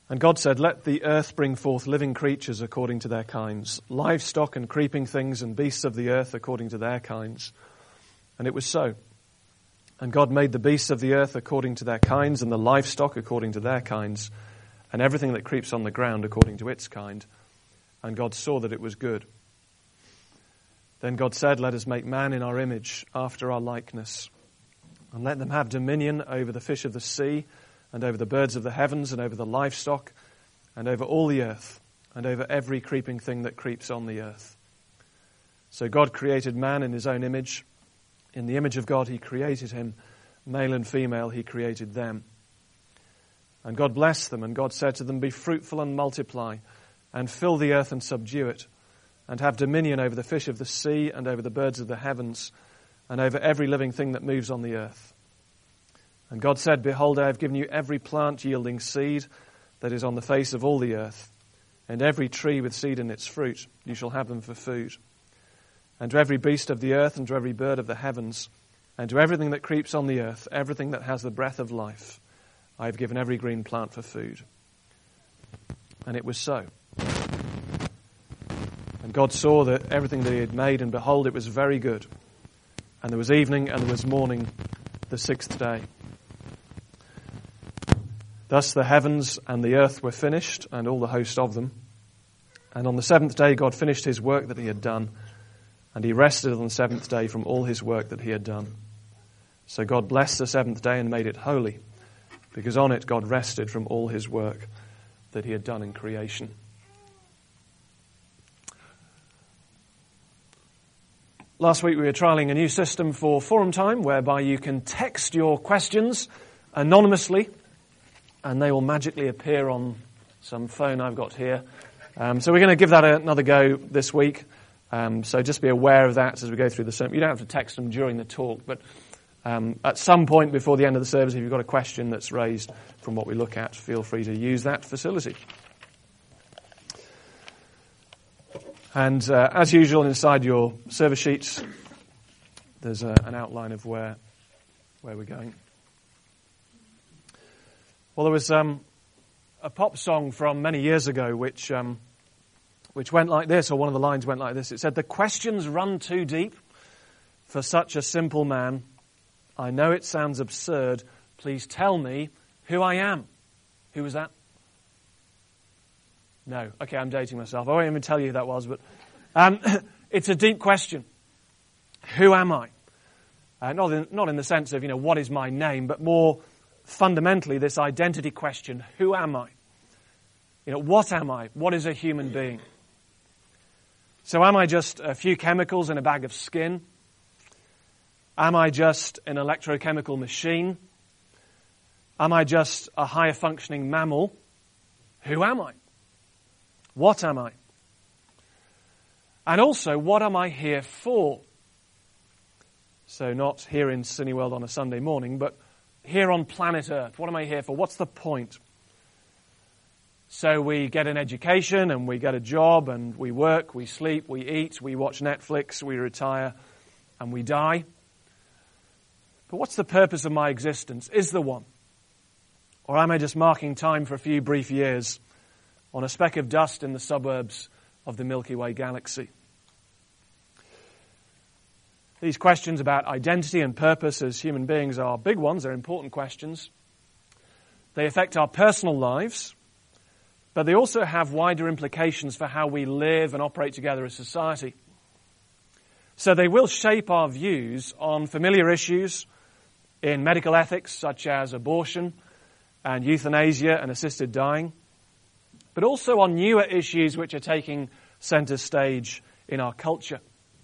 And God said, "Let the earth bring forth living creatures according to their kinds, livestock and creeping things and beasts of the earth according to their kinds." And it was so. And God made the beasts of the earth according to their kinds, and the livestock according to their kinds, and everything that creeps on the ground according to its kind. And God saw that it was good. Then God said, "Let us make man in our image, after our likeness, and let them have dominion over the fish of the sea, and over the birds of the heavens, and over the livestock, and over all the earth, and over every creeping thing that creeps on the earth." So God created man in his own image. In the image of God he created him. Male and female he created them. And God blessed them, and God said to them, "Be fruitful and multiply, and fill the earth and subdue it, and have dominion over the fish of the sea, and over the birds of the heavens, and over every living thing that moves on the earth." And God said, "Behold, I have given you every plant yielding seed that is on the face of all the earth, and every tree with seed in its fruit. You shall have them for food. And to every beast of the earth, and to every bird of the heavens, and to everything that creeps on the earth, everything that has the breath of life, I have given every green plant for food." And it was so. And God saw that everything that he had made, and behold, it was very good. And there was evening, and there was morning, the sixth day. Thus the heavens and the earth were finished, and all the host of them. And on the seventh day God finished his work that he had done, and he rested on the seventh day from all his work that he had done. So God blessed the seventh day and made it holy, because on it God rested from all his work that he had done in creation. Last week we were trialling a new system for Forum Time, whereby you can text your questions anonymously, and they will magically appear on some phone I've got here. So we're going to give that another go this week. So just be aware of that as we go through the sermon. You don't have to text them during the talk, but at some point before the end of the service, if you've got a question that's raised from what we look at, feel free to use that facility. And as usual, inside your service sheets, there's an outline of where we're going. Well, there was a pop song from many years ago which went like this, or one of the lines went like this. It said, "The questions run too deep for such a simple man. I know it sounds absurd. Please tell me who I am." Who was that? No. Okay, I'm dating myself. I won't even tell you who that was, but it's a deep question. Who am I? Not in the sense of, what is my name, but more fundamentally this identity question. Who am I? What am I? What is a human being? So am I just a few chemicals in a bag of skin? Am I just an electrochemical machine? Am I just a higher functioning mammal? Who am I? What am I? And also, what am I here for? So not here in Cineworld on a Sunday morning, but here on planet Earth. What am I here for? What's the point? So we get an education and we get a job and we work, we sleep, we eat, we watch Netflix, we retire and we die. But what's the purpose of my existence? Is there one? Or am I just marking time for a few brief years on a speck of dust in the suburbs of the Milky Way galaxy? These questions about identity and purpose as human beings are big ones. They're important questions. They affect our personal lives, but they also have wider implications for how we live and operate together as society. So they will shape our views on familiar issues in medical ethics, such as abortion and euthanasia and assisted dying, but also on newer issues which are taking center stage in our culture.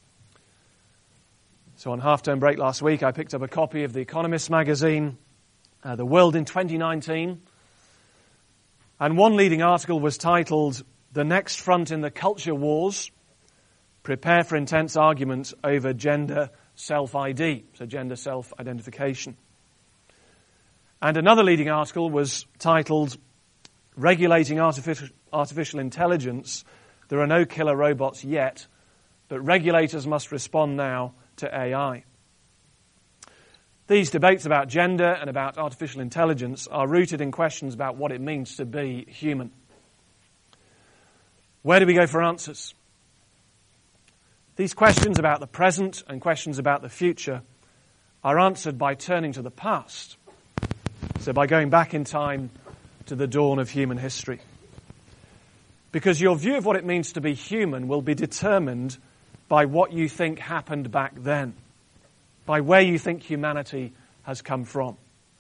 So on half-term break last week, I picked up a copy of The Economist magazine, The World in 2019. And one leading article was titled, "The Next Front in the Culture Wars. Prepare for Intense Argument Over Gender Self-ID," so gender self-identification. And another leading article was titled, "Regulating Artificial Intelligence. There are no killer robots yet, but regulators must respond now to AI." These debates about gender and about artificial intelligence are rooted in questions about what it means to be human. Where do we go for answers? These questions about the present and questions about the future are answered by turning to the past. So by going back in time to the dawn of human history. Because your view of what it means to be human will be determined by what you think happened back then, by where you think humanity has come from.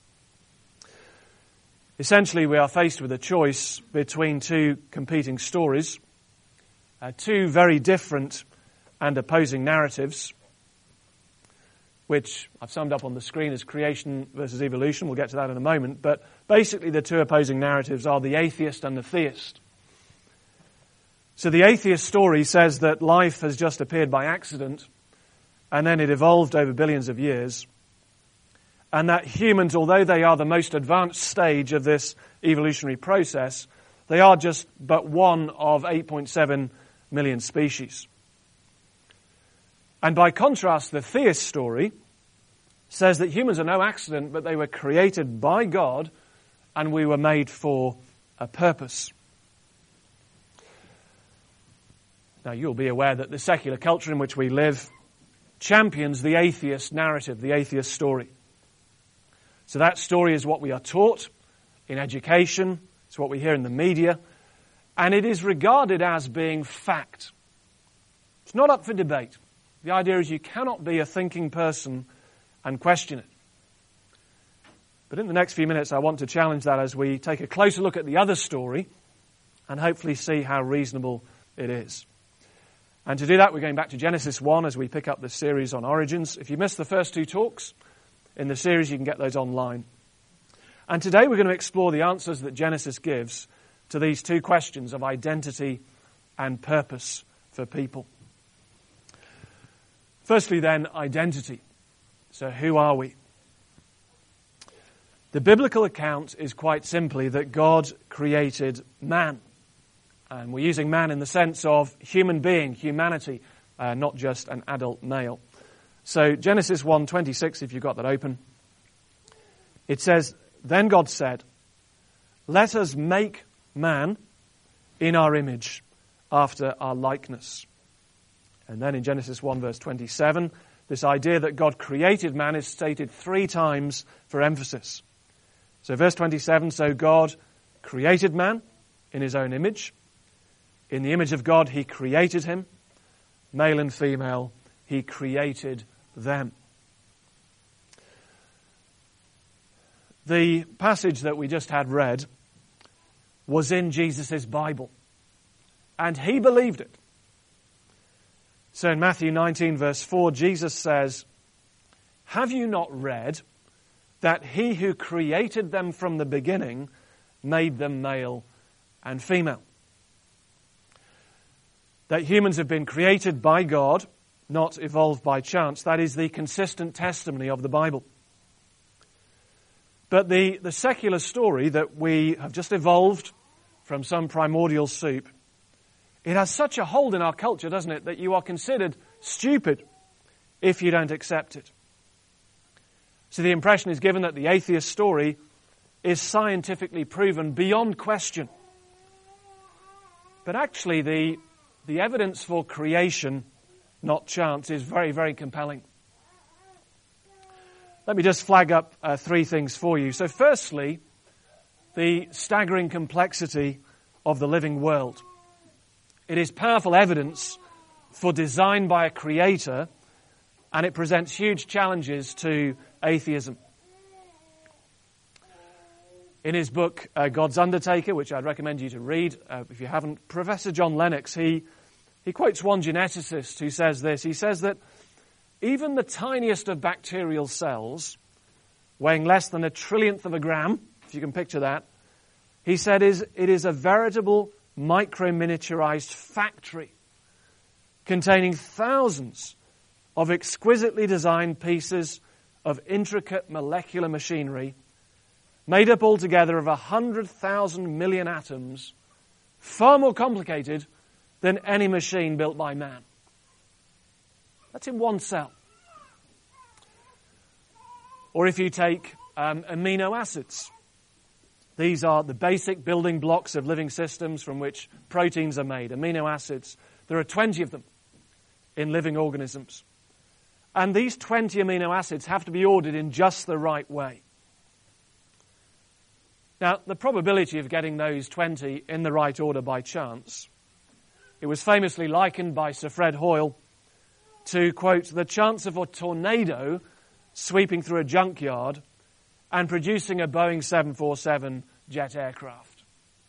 Essentially, we are faced with a choice between two competing stories, two very different and opposing narratives, which I've summed up on the screen as creation versus evolution. We'll get to that in a moment. But basically the two opposing narratives are the atheist and the theist. So the atheist story says that life has just appeared by accident, and then it evolved over billions of years, and that humans, although they are the most advanced stage of this evolutionary process, they are just but one of 8.7 million species. And by contrast, the theist story says that humans are no accident, but they were created by God, and we were made for a purpose. Now, you'll be aware that the secular culture in which we live champions the atheist narrative, the atheist story. So that story is what we are taught in education, it's what we hear in the media, and it is regarded as being fact. It's not up for debate. The idea is you cannot be a thinking person and question it. But in the next few minutes, I want to challenge that as we take a closer look at the other story and hopefully see how reasonable it is. And to do that, we're going back to Genesis 1 as we pick up this series on origins. If you missed the first two talks in the series, you can get those online. And today we're going to explore the answers that Genesis gives to these two questions of identity and purpose for people. Firstly then, identity. So who are we? The biblical account is quite simply that God created man. And we're using man in the sense of human being, humanity, not just an adult male. So Genesis 1:26, if you've got that open, it says, "Then God said, 'Let us make man in our image, after our likeness.'" And then in Genesis 1 verse 27, this idea that God created man is stated 3 times for emphasis. So verse 27, so God created man in his own image. In the image of God, he created him. Male and female, he created them. The passage that we just had read was in Jesus' Bible. And he believed it. So in Matthew 19 verse 4, Jesus says, "Have you not read that he who created them from the beginning made them male and female?" That humans have been created by God, not evolved by chance. That is the consistent testimony of the Bible. But the secular story that we have just evolved from some primordial soup, it has such a hold in our culture, doesn't it, that you are considered stupid if you don't accept it. So the impression is given that the atheist story is scientifically proven beyond question. But actually the evidence for creation, not chance, is very, very compelling. Let me just flag up 3 things for you. So firstly, the staggering complexity of the living world. It is powerful evidence for design by a creator, and it presents huge challenges to atheism. In his book, God's Undertaker, which I'd recommend you to read if you haven't, Professor John Lennox, he quotes one geneticist who says this. He says that even the tiniest of bacterial cells, weighing less than a trillionth of a gram, if you can picture that, he said it is a veritable micro-miniaturized factory containing thousands of exquisitely designed pieces of intricate molecular machinery made up altogether of 100,000 million atoms, far more complicated than any machine built by man. That's in one cell. Or if you take amino acids, these are the basic building blocks of living systems from which proteins are made, amino acids. There are 20 of them in living organisms. And these 20 amino acids have to be ordered in just the right way. Now, the probability of getting those 20 in the right order by chance, it was famously likened by Sir Fred Hoyle to, quote, the chance of a tornado sweeping through a junkyard and producing a Boeing 747 jet aircraft.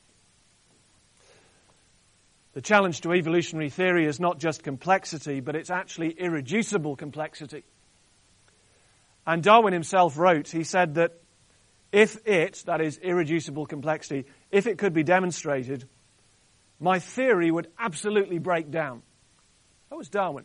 The challenge to evolutionary theory is not just complexity, but it's actually irreducible complexity. And Darwin himself wrote, he said that if it, that is irreducible complexity, if it could be demonstrated, my theory would absolutely break down. That was Darwin.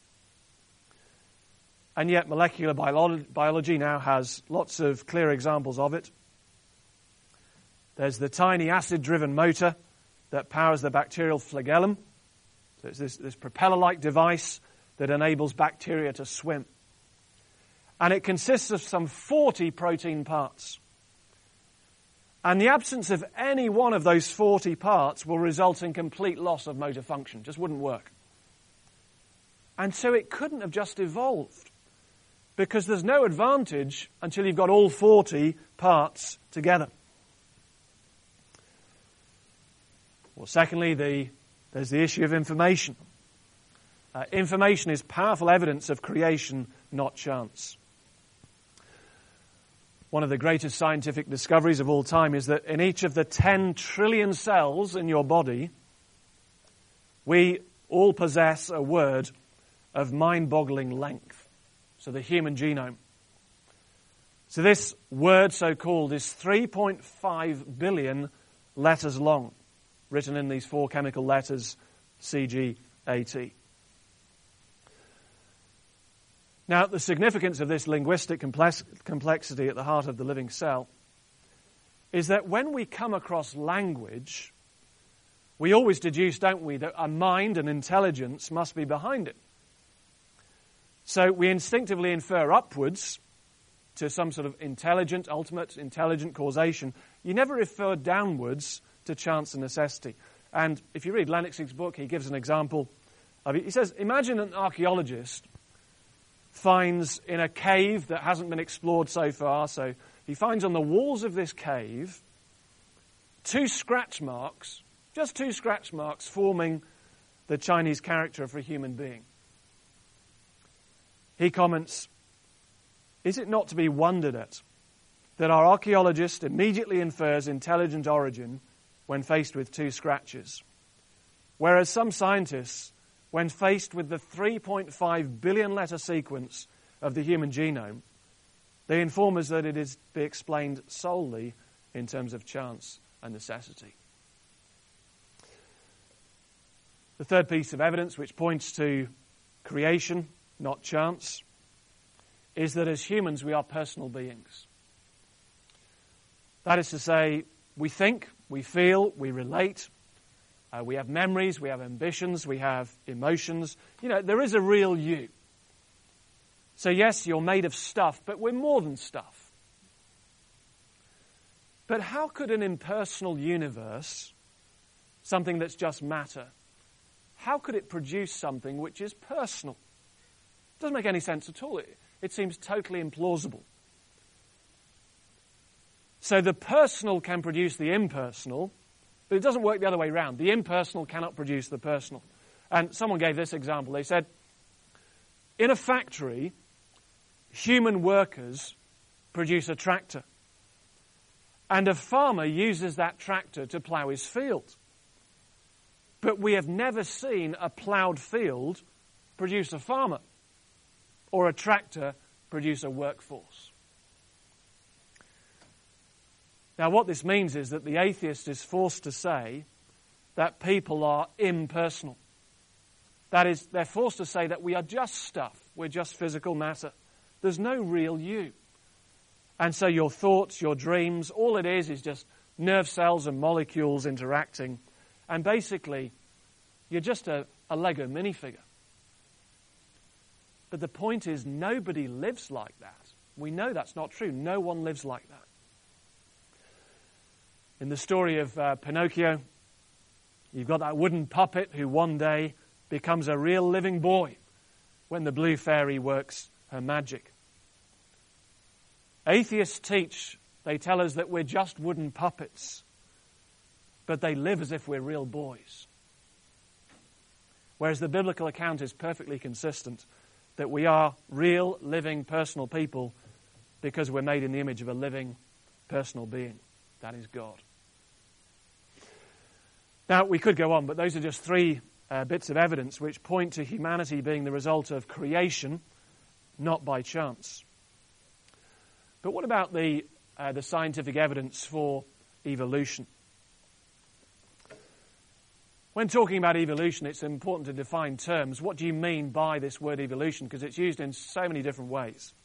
And yet molecular biology now has lots of clear examples of it. There's the tiny acid-driven motor that powers the bacterial flagellum. So it's this propeller-like device that enables bacteria to swim. And it consists of some 40 protein parts. And the absence of any one of those 40 parts will result in complete loss of motor function. Just wouldn't work. And so it couldn't have just evolved, because there's no advantage until you've got all 40 parts together. Well, secondly, there's the issue of information. Information is powerful evidence of creation, not chance. One of the greatest scientific discoveries of all time is that in each of the 10 trillion cells in your body, we all possess a word of mind-boggling length. So the human genome. So this word, so-called, is 3.5 billion letters long, written in these 4 chemical letters, CGAT. Now, the significance of this linguistic complexity at the heart of the living cell is that when we come across language, we always deduce, don't we, that a mind and intelligence must be behind it. So we instinctively infer upwards to some sort of intelligent, ultimate intelligent causation. You never refer downwards to chance and necessity. And if you read Lennox's book, he gives an example of it. He says, imagine an archaeologist finds in a cave that hasn't been explored so far, so he finds on the walls of this cave 2 scratch marks, just 2 scratch marks forming the Chinese character for a human being. He comments, is it not to be wondered at that our archaeologist immediately infers intelligent origin when faced with 2 scratches, whereas some scientists, when faced with the 3.5 billion letter sequence of the human genome, they inform us that it is to be explained solely in terms of chance and necessity. The third piece of evidence which points to creation, not chance, is that as humans we are personal beings. That is to say, we think, we feel, we relate, we have memories, we have ambitions, we have emotions. You know, there is a real you. So yes, you're made of stuff, but we're more than stuff. But how could an impersonal universe, something that's just matter, how could it produce something which is personal? It doesn't make any sense at all. It seems totally implausible. So the personal can produce the impersonal, but it doesn't work the other way around. The impersonal cannot produce the personal. And someone gave this example. They said, in a factory, human workers produce a tractor. And a farmer uses that tractor to plough his field. But we have never seen a ploughed field produce a farmer, or a tractor produce a workforce. Now, what this means is that the atheist is forced to say that people are impersonal. That is, they're forced to say that we are just stuff. We're just physical matter. There's no real you. And so your thoughts, your dreams, all it is just nerve cells and molecules interacting. And basically, you're just a Lego minifigure. But the point is, nobody lives like that. We know that's not true. No one lives like that. In the story of Pinocchio, you've got that wooden puppet who one day becomes a real living boy when the blue fairy works her magic. Atheists teach, they tell us that we're just wooden puppets, but they live as if we're real boys. Whereas the biblical account is perfectly consistent that we are real, living, personal people because we're made in the image of a living, personal being. That is God. Now, we could go on, but those are just three bits of evidence which point to humanity being the result of creation, not by chance. But what about the scientific evidence for evolution? When talking about evolution, it's important to define terms. What do you mean by this word evolution? Because it's used in so many different ways.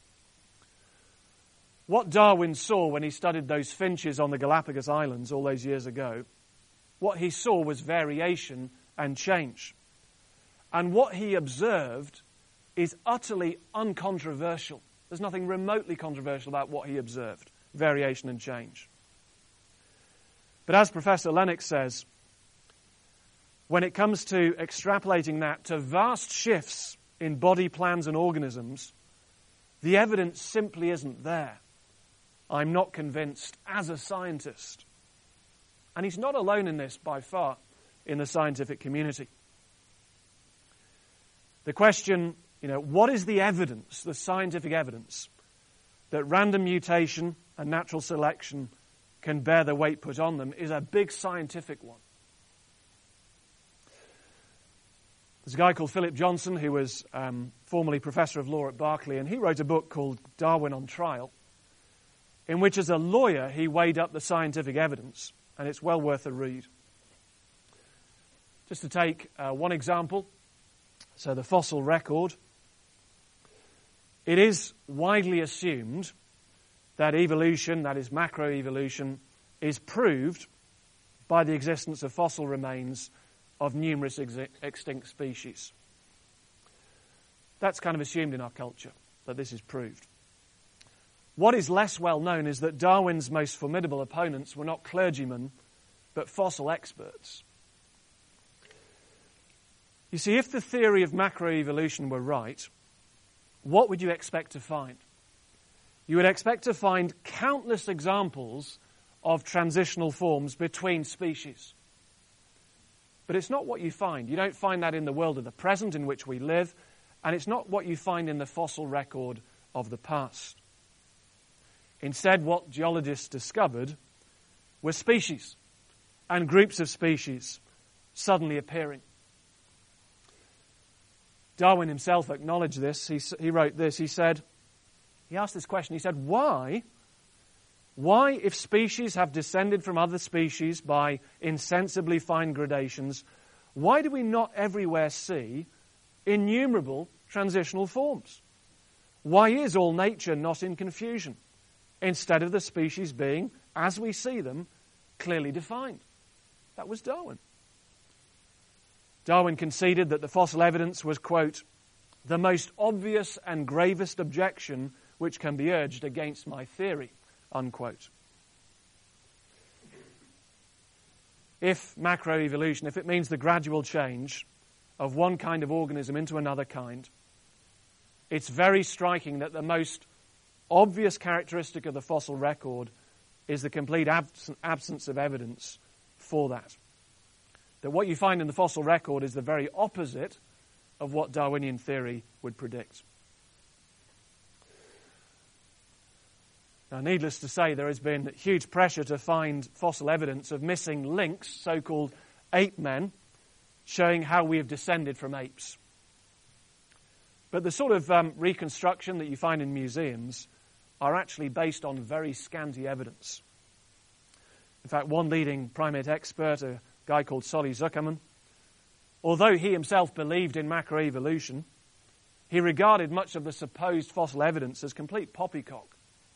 What Darwin saw when he studied those finches on the Galapagos Islands all those years ago, what he saw was variation and change. And what he observed is utterly uncontroversial. There's nothing remotely controversial about what he observed, variation and change. But as Professor Lennox says, when it comes to extrapolating that to vast shifts in body plans and organisms, the evidence simply isn't there. I'm not convinced as a scientist. And he's not alone in this by far in the scientific community. The question, what is the evidence, the scientific evidence, that random mutation and natural selection can bear the weight put on them is a big scientific one. There's a guy called Philip Johnson who was formerly professor of law at Berkeley, and he wrote a book called Darwin on Trial, in which as a lawyer he weighed up the scientific evidence, and it's well worth a read. Just to take one example, so the fossil record, it is widely assumed that evolution, that is macroevolution, is proved by the existence of fossil remains of numerous extinct species. That's kind of assumed in our culture, that this is proved. What is less well known is that Darwin's most formidable opponents were not clergymen, but fossil experts. You see, if the theory of macroevolution were right, what would you expect to find? You would expect to find countless examples of transitional forms between species. But it's not what you find. You don't find that in the world of the present in which we live, and it's not what you find in the fossil record of the past. Instead, what geologists discovered were species and groups of species suddenly appearing. Darwin himself acknowledged this. He wrote this. He asked this question. He said, why, if species have descended from other species by insensibly fine gradations, why do we not everywhere see innumerable transitional forms? Why is all nature not in confusion, instead of the species being, as we see them, clearly defined? That was Darwin. Darwin conceded that the fossil evidence was, quote, the most obvious and gravest objection which can be urged against my theory, unquote. If macroevolution, if it means the gradual change of one kind of organism into another kind, it's very striking that the most obvious characteristic of the fossil record is the complete absence of evidence for that. That what you find in the fossil record is the very opposite of what Darwinian theory would predict. Now, needless to say, there has been huge pressure to find fossil evidence of missing links, so-called ape men, showing how we have descended from apes. But the sort of reconstruction that you find in museums are actually based on very scanty evidence. In fact, one leading primate expert, a guy called Solly Zuckerman, although he himself believed in macroevolution, he regarded much of the supposed fossil evidence as complete poppycock.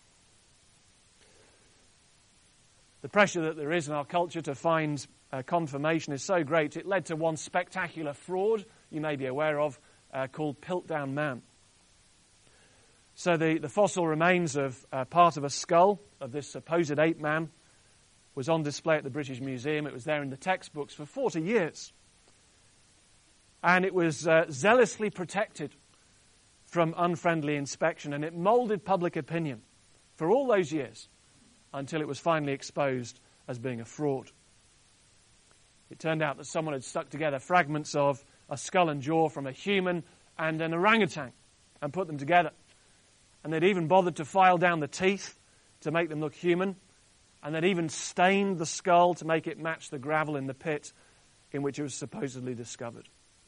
The pressure that there is in our culture to find confirmation is so great, it led to one spectacular fraud you may be aware of called Piltdown Man. So the fossil remains of part of a skull of this supposed ape man was on display at the British Museum. It was there in the textbooks for 40 years. And it was zealously protected from unfriendly inspection, and it moulded public opinion for all those years until it was finally exposed as being a fraud. It turned out that someone had stuck together fragments of a skull and jaw from a human and an orangutan and put them together. And they'd even bothered to file down the teeth to make them look human, and they'd even stained the skull to make it match the gravel in the pit in which it was supposedly discovered.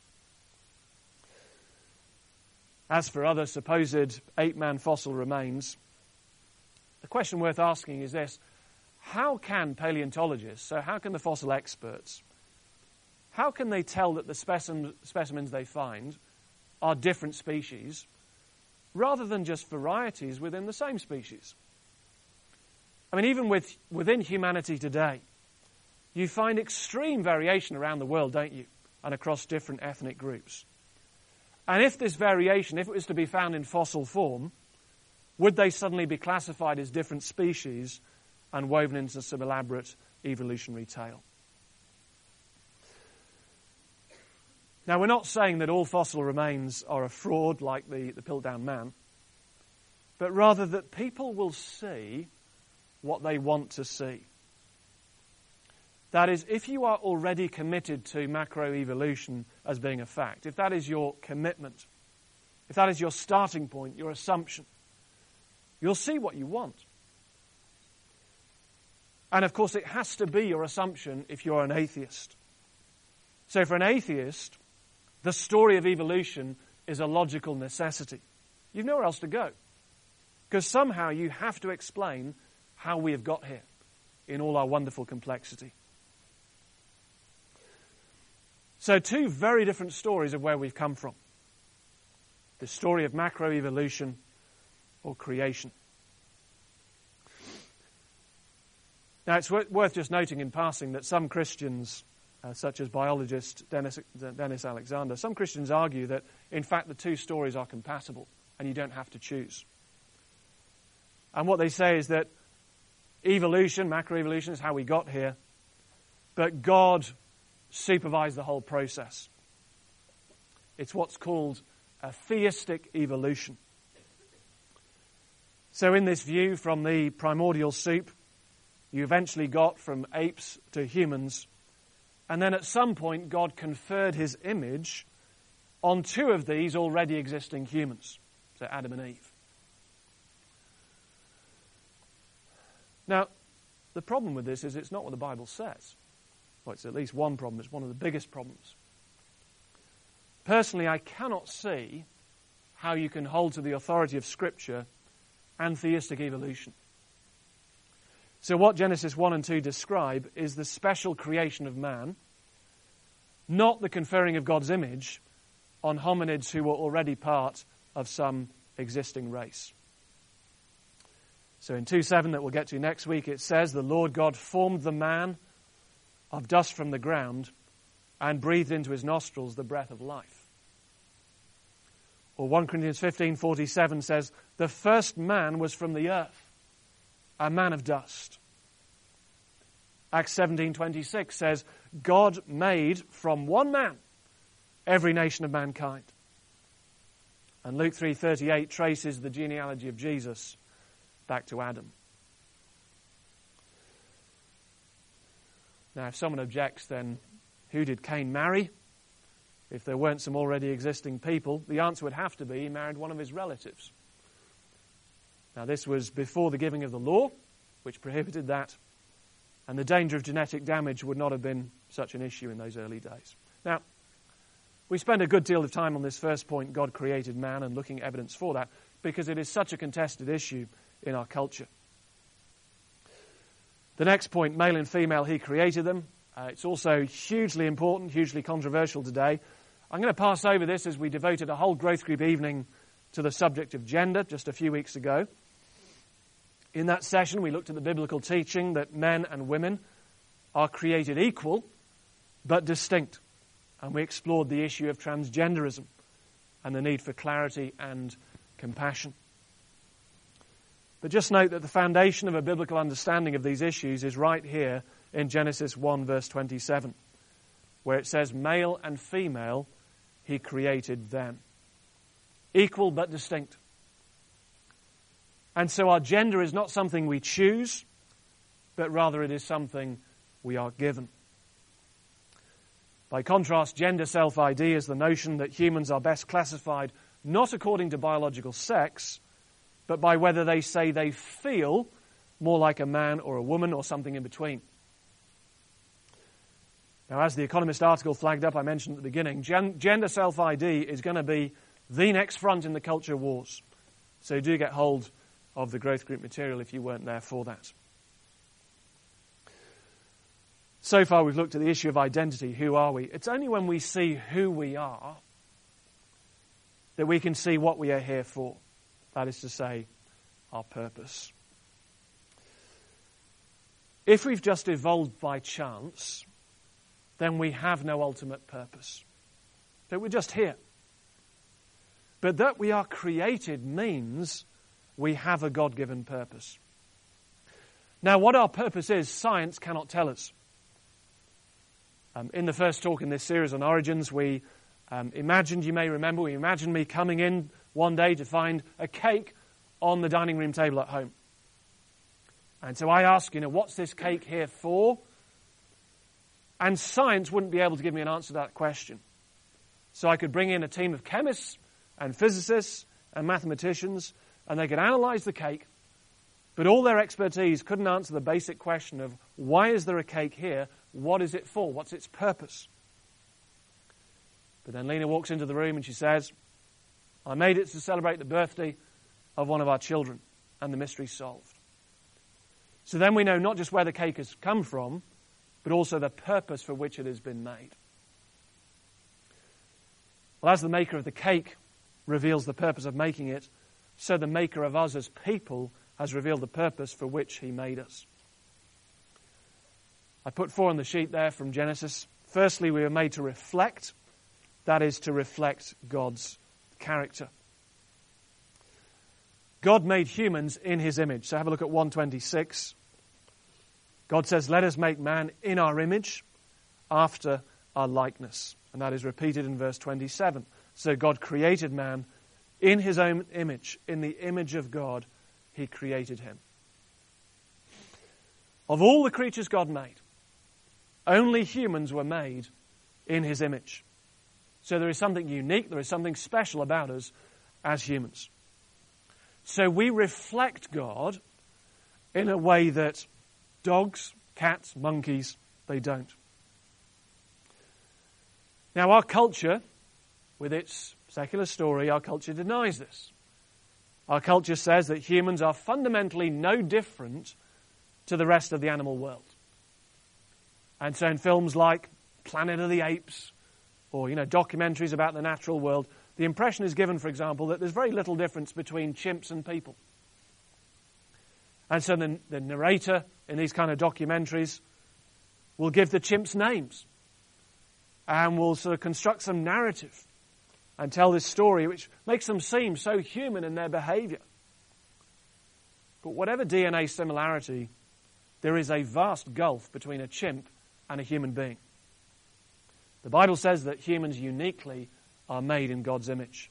As for other supposed ape-man fossil remains, the question worth asking is this: how can paleontologists, so how can the fossil experts, how can they tell that the specimens they find are different species rather than just varieties within the same species? I mean, even within humanity today, you find extreme variation around the world, don't you? And across different ethnic groups. And if this variation, if it was to be found in fossil form, would they suddenly be classified as different species and woven into some elaborate evolutionary tale? Now, we're not saying that all fossil remains are a fraud like the Piltdown man, but rather that people will see what they want to see. That is, if you are already committed to macroevolution as being a fact, if that is your commitment, if that is your starting point, your assumption, you'll see what you want. And of course, it has to be your assumption if you're an atheist. So for an atheist, the story of evolution is a logical necessity. You've nowhere else to go. Because somehow you have to explain how we have got here in all our wonderful complexity. So two very different stories of where we've come from. The story of macroevolution or creation. Now, it's worth just noting in passing that some Christians, such as biologist Dennis Alexander, some Christians argue that, in fact, the two stories are compatible and you don't have to choose. And what they say is that evolution, macroevolution, is how we got here, but God supervised the whole process. It's what's called a theistic evolution. So in this view, from the primordial soup, you eventually got from apes to humans, and then at some point God conferred his image on two of these already existing humans, so Adam and Eve. Now, the problem with this is it's not what the Bible says. Well, it's at least one problem. It's one of the biggest problems. Personally, I cannot see how you can hold to the authority of Scripture and theistic evolution. So what Genesis 1 and 2 describe is the special creation of man, not the conferring of God's image on hominids who were already part of some existing race. So in 2:7 that we'll get to next week, it says, the Lord God formed the man of dust from the ground and breathed into his nostrils the breath of life. Or 1 Corinthians 15:47 says, the first man was from the earth, a man of dust. Acts 17:26 says, God made from one man every nation of mankind. And Luke 3:38 traces the genealogy of Jesus back to Adam. Now, if someone objects, then who did Cain marry? If there weren't some already existing people, the answer would have to be he married one of his relatives. Now, this was before the giving of the law, which prohibited that, and the danger of genetic damage would not have been such an issue in those early days. Now, we spend a good deal of time on this first point, God created man, and looking at evidence for that, because it is such a contested issue in our culture. The next point, male and female, he created them. It's also hugely important, hugely controversial today. I'm going to pass over this as we devoted a whole growth group evening to the subject of gender just a few weeks ago. In that session, we looked at the biblical teaching that men and women are created equal but distinct. And we explored the issue of transgenderism and the need for clarity and compassion. But just note that the foundation of a biblical understanding of these issues is right here in Genesis 1 verse 27, where it says, male and female, he created them. Equal but distinct. And so our gender is not something we choose, but rather it is something we are given. By contrast, gender self-ID is the notion that humans are best classified not according to biological sex, but by whether they say they feel more like a man or a woman or something in between. Now, as the Economist article flagged up I mentioned at the beginning, gender self-ID is going to be the next front in the culture wars. So do get hold of the growth group material if you weren't there for that. So far we've looked at the issue of identity. Who are we? It's only when we see who we are that we can see what we are here for. That is to say, our purpose. If we've just evolved by chance, then we have no ultimate purpose. That we're just here. But that we are created means we have a God-given purpose. Now, what our purpose is, science cannot tell us. In the first talk in this series on origins, we imagined, you may remember, we imagined me coming in one day to find a cake on the dining room table at home. And so I asked, what's this cake here for? And science wouldn't be able to give me an answer to that question. So I could bring in a team of chemists and physicists and mathematicians, and they could analyze the cake, but all their expertise couldn't answer the basic question of why is there a cake here? What is it for? What's its purpose? But then Lena walks into the room and she says, I made it to celebrate the birthday of one of our children, and the mystery's solved. So then we know not just where the cake has come from, but also the purpose for which it has been made. Well, as the maker of the cake reveals the purpose of making it, so the maker of us as people has revealed the purpose for which he made us. I put 4 on the sheet there from Genesis. Firstly, we were made to reflect. That is, to reflect God's character. God made humans in his image. So have a look at 1:26. God says, let us make man in our image, after our likeness. And that is repeated in verse 27. So God created man in his own image. In the image of God, he created him. Of all the creatures God made, only humans were made in his image. So there is something unique, there is something special about us as humans. So we reflect God in a way that dogs, cats, monkeys, they don't. Now our culture, with its secular story, our culture denies this. Our culture says that humans are fundamentally no different to the rest of the animal world. And so in films like Planet of the Apes, or documentaries about the natural world, the impression is given, for example, that there's very little difference between chimps and people. And so the narrator in these kind of documentaries will give the chimps names and will sort of construct some narrative and tell this story which makes them seem so human in their behavior. But whatever DNA similarity, there is a vast gulf between a chimp and a human being. The Bible says that humans uniquely are made in God's image.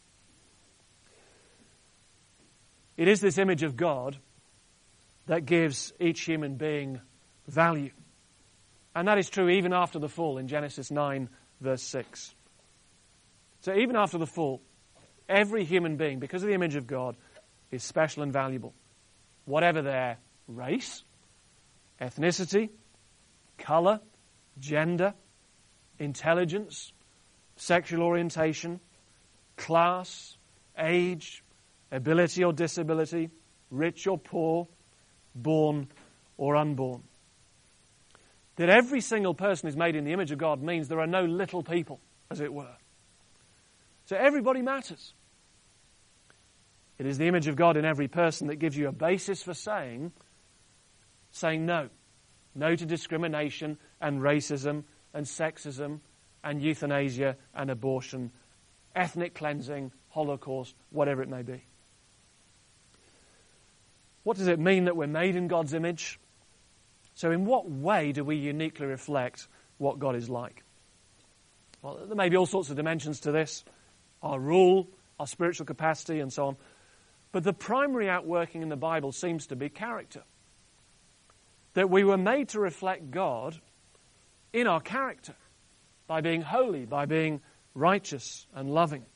It is this image of God that gives each human being value. And that is true even after the fall in Genesis 9, verse 6. So even after the fall, every human being, because of the image of God, is special and valuable. Whatever their race, ethnicity, color, gender, intelligence, sexual orientation, class, age, ability or disability, rich or poor, born or unborn. That every single person is made in the image of God means there are no little people, as it were. So everybody matters. It is the image of God in every person that gives you a basis for saying no. No to discrimination and racism and sexism and euthanasia and abortion, ethnic cleansing, Holocaust, whatever it may be. What does it mean that we're made in God's image? So in what way do we uniquely reflect what God is like? Well, there may be all sorts of dimensions to this. Our rule, our spiritual capacity, and so on. But the primary outworking in the Bible seems to be character. That we were made to reflect God in our character, by being holy, by being righteous and loving.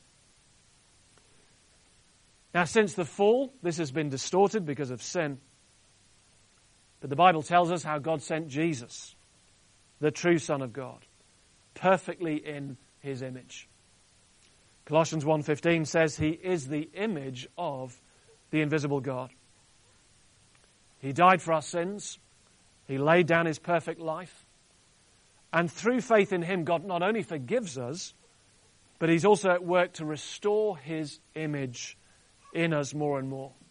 Now, since the fall, this has been distorted because of sin. But the Bible tells us how God sent Jesus, the true Son of God, perfectly in His image. Colossians 1:15 says He is the image of the invisible God. He died for our sins. He laid down His perfect life. And through faith in Him, God not only forgives us, but He's also at work to restore His image in us more and more.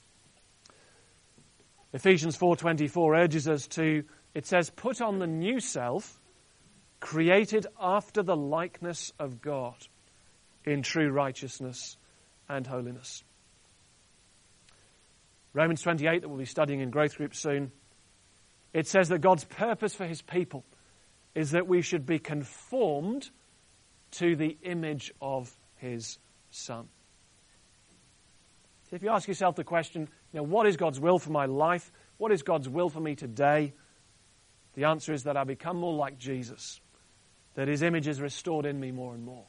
Ephesians 4:24 urges us to, it says, put on the new self, created after the likeness of God, in true righteousness and holiness. Romans 28, that we'll be studying in growth group soon, it says that God's purpose for His people is that we should be conformed to the image of His Son. If you ask yourself the question, what is God's will for my life? What is God's will for me today? The answer is that I become more like Jesus, that His image is restored in me more and more.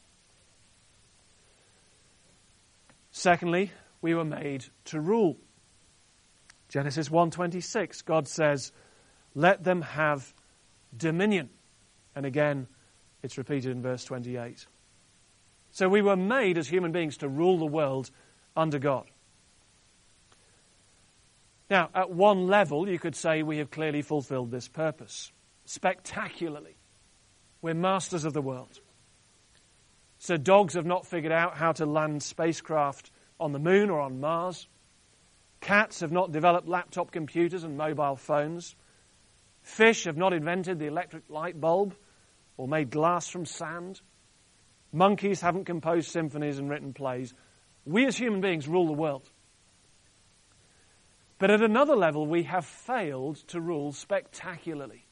Secondly, we were made to rule. Genesis 1:26, God says, let them have dominion. And again, it's repeated in verse 28. So we were made as human beings to rule the world under God. Now, at one level, you could say we have clearly fulfilled this purpose. Spectacularly. We're masters of the world. So dogs have not figured out how to land spacecraft on the moon or on Mars. Cats have not developed laptop computers and mobile phones. Fish have not invented the electric light bulb or made glass from sand. Monkeys haven't composed symphonies and written plays. We as human beings rule the world. But at another level, we have failed to rule spectacularly.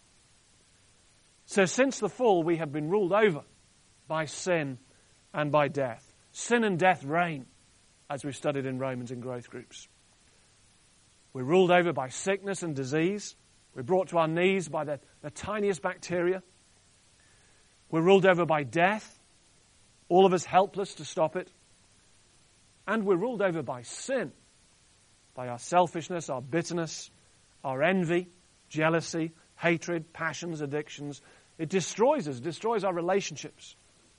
So since the fall, we have been ruled over by sin and by death. Sin and death reign, as we've studied in Romans in growth groups. We're ruled over by sickness and disease. We're brought to our knees by the tiniest bacteria. We're ruled over by death, all of us helpless to stop it. And we're ruled over by sin, by our selfishness, our bitterness, our envy, jealousy, hatred, passions, addictions. It destroys us, destroys our relationships.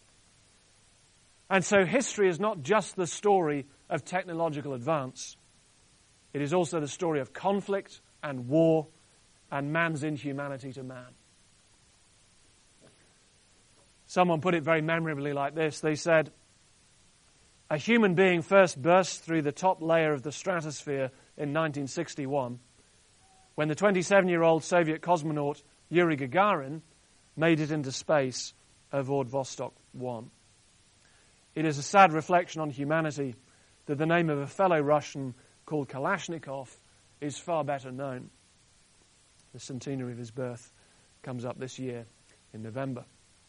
And so history is not just the story of technological advance. It is also the story of conflict and war and man's inhumanity to man. Someone put it very memorably like this. They said, a human being first burst through the top layer of the stratosphere in 1961 when the 27-year-old Soviet cosmonaut Yuri Gagarin made it into space aboard Vostok 1. It is a sad reflection on humanity that the name of a fellow Russian called Kalashnikov is far better known. The centenary of his birth comes up this year in November.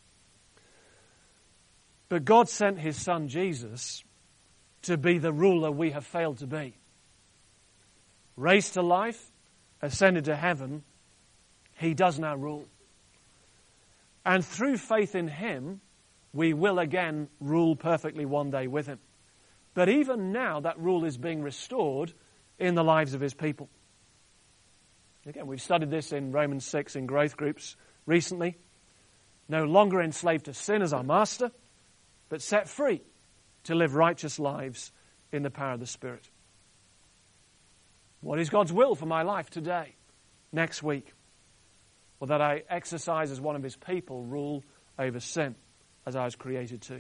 But God sent His Son Jesus to be the ruler we have failed to be. Raised to life, ascended to heaven, He does now rule. And through faith in Him, we will again rule perfectly one day with Him. But even now, that rule is being restored in the lives of His people. Again, we've studied this in Romans 6 in growth groups recently. No longer enslaved to sin as our master, but set free to live righteous lives in the power of the Spirit. What is God's will for my life today, next week? Well, that I exercise as one of His people rule over sin as I was created to.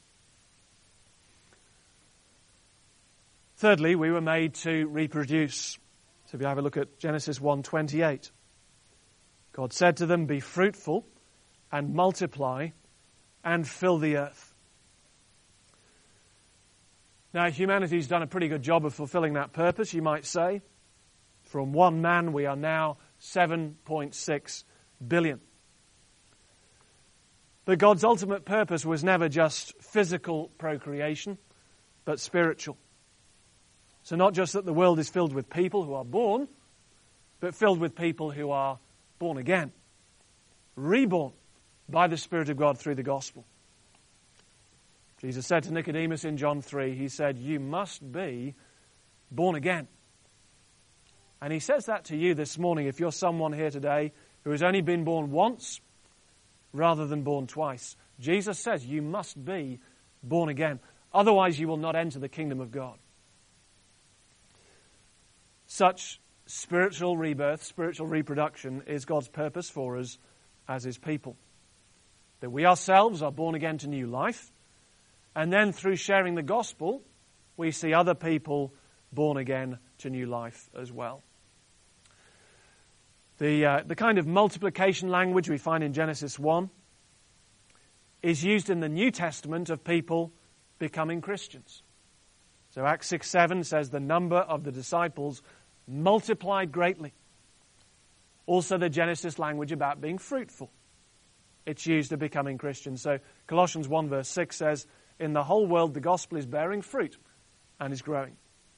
Thirdly, we were made to reproduce. So if you have a look at Genesis 1:28, God said to them, be fruitful and multiply and fill the earth. Now, humanity's done a pretty good job of fulfilling that purpose, you might say. From one man, we are now 7.6 billion. But God's ultimate purpose was never just physical procreation, but spiritual. So not just that the world is filled with people who are born, but filled with people who are born again, reborn by the Spirit of God through the gospel. Jesus said to Nicodemus in John 3, he said, you must be born again. And he says that to you this morning if you're someone here today who has only been born once rather than born twice. Jesus says you must be born again. Otherwise you will not enter the kingdom of God. Such spiritual rebirth, spiritual reproduction is God's purpose for us as His people. That we ourselves are born again to new life. And then through sharing the gospel, we see other people born again to new life as well. The kind of multiplication language we find in Genesis 1 is used in the New Testament of people becoming Christians. So Acts 6:7 says the number of the disciples multiplied greatly. Also the Genesis language about being fruitful. It's used of becoming Christians. So Colossians 1 verse 6 says, in the whole world the gospel is bearing fruit and is growing.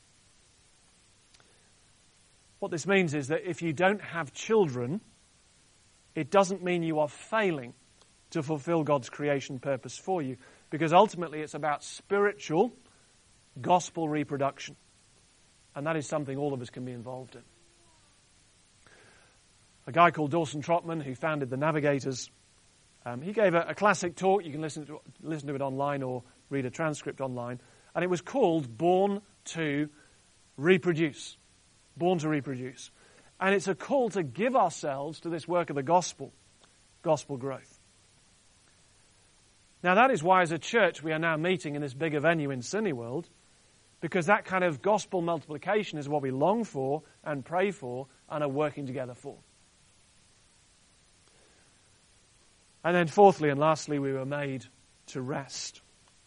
What this means is that if you don't have children, it doesn't mean you are failing to fulfill God's creation purpose for you, because ultimately it's about spiritual gospel reproduction. And that is something all of us can be involved in. A guy called Dawson Trotman, who founded the Navigators, he gave a classic talk. You can listen to it online or read a transcript online. And it was called Born to Reproduce. Born to Reproduce. And it's a call to give ourselves to this work of the gospel growth. Now that is why as a church we are now meeting in this bigger venue in Cineworld, because that kind of gospel multiplication is what we long for and pray for and are working together for. And then fourthly and lastly, we were made to rest.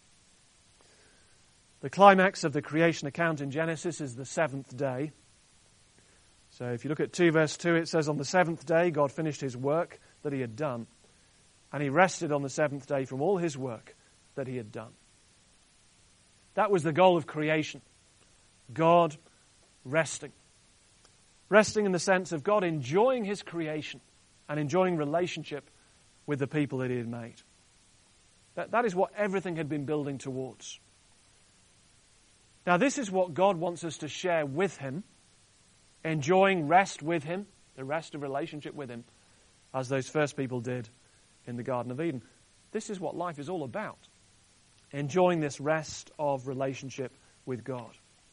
The climax of the creation account in Genesis is the seventh day. So if you look at 2 verse 2, it says, on the seventh day God finished His work that He had done, and He rested on the seventh day from all His work that He had done. That was the goal of creation. God resting. Resting in the sense of God enjoying His creation and enjoying relationship with the people that He had made. That is what everything had been building towards. Now this is what God wants us to share with Him, enjoying rest with Him, the rest of relationship with Him, as those first people did in the Garden of Eden. This is what life is all about. Enjoying this rest of relationship with God.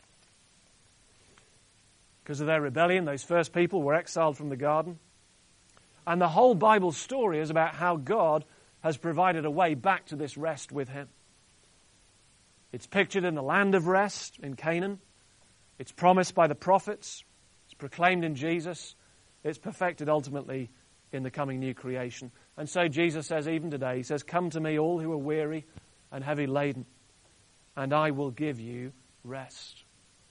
Because of their rebellion, those first people were exiled from the garden. And the whole Bible story is about how God has provided a way back to this rest with Him. It's pictured in the land of rest in Canaan. It's promised by the prophets. It's proclaimed in Jesus. It's perfected ultimately in the coming new creation. And so Jesus says even today, He says, come to me all who are weary and heavy laden, and I will give you rest.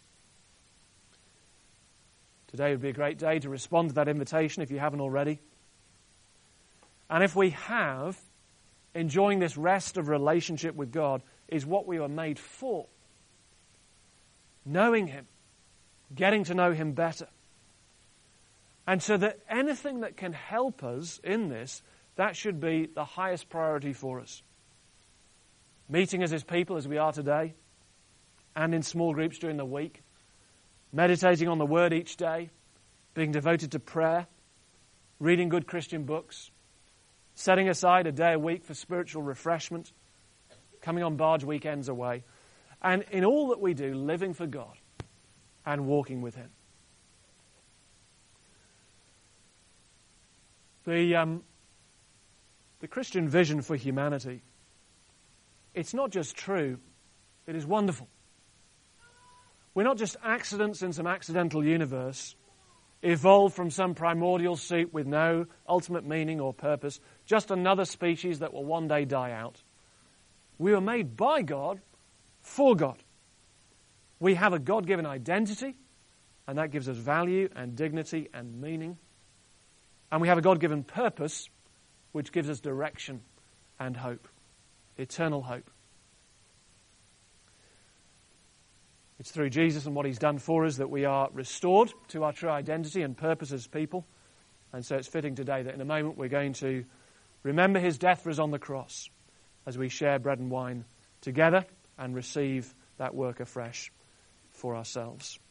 Today would be a great day to respond to that invitation if you haven't already. And if we have, enjoying this rest of relationship with God is what we were made for. Knowing Him, getting to know Him better. And so that anything that can help us in this, that should be the highest priority for us. Meeting as His people as we are today, and in small groups during the week, meditating on the Word each day, being devoted to prayer, reading good Christian books, setting aside a day a week for spiritual refreshment, coming on barge weekends away, and in all that we do, living for God and walking with Him. The Christian vision for humanity, it's not just true, it is wonderful. We're not just accidents in some accidental universe, evolved from some primordial soup with no ultimate meaning or purpose, just another species that will one day die out. We were made by God, for God. We have a God-given identity, and that gives us value and dignity and meaning. And we have a God-given purpose, which gives us direction and hope, eternal hope. It's through Jesus and what he's done for us that we are restored to our true identity and purpose as people. And so it's fitting today that in a moment we're going to remember his death for us on the cross as we share bread and wine together and receive that work afresh for ourselves.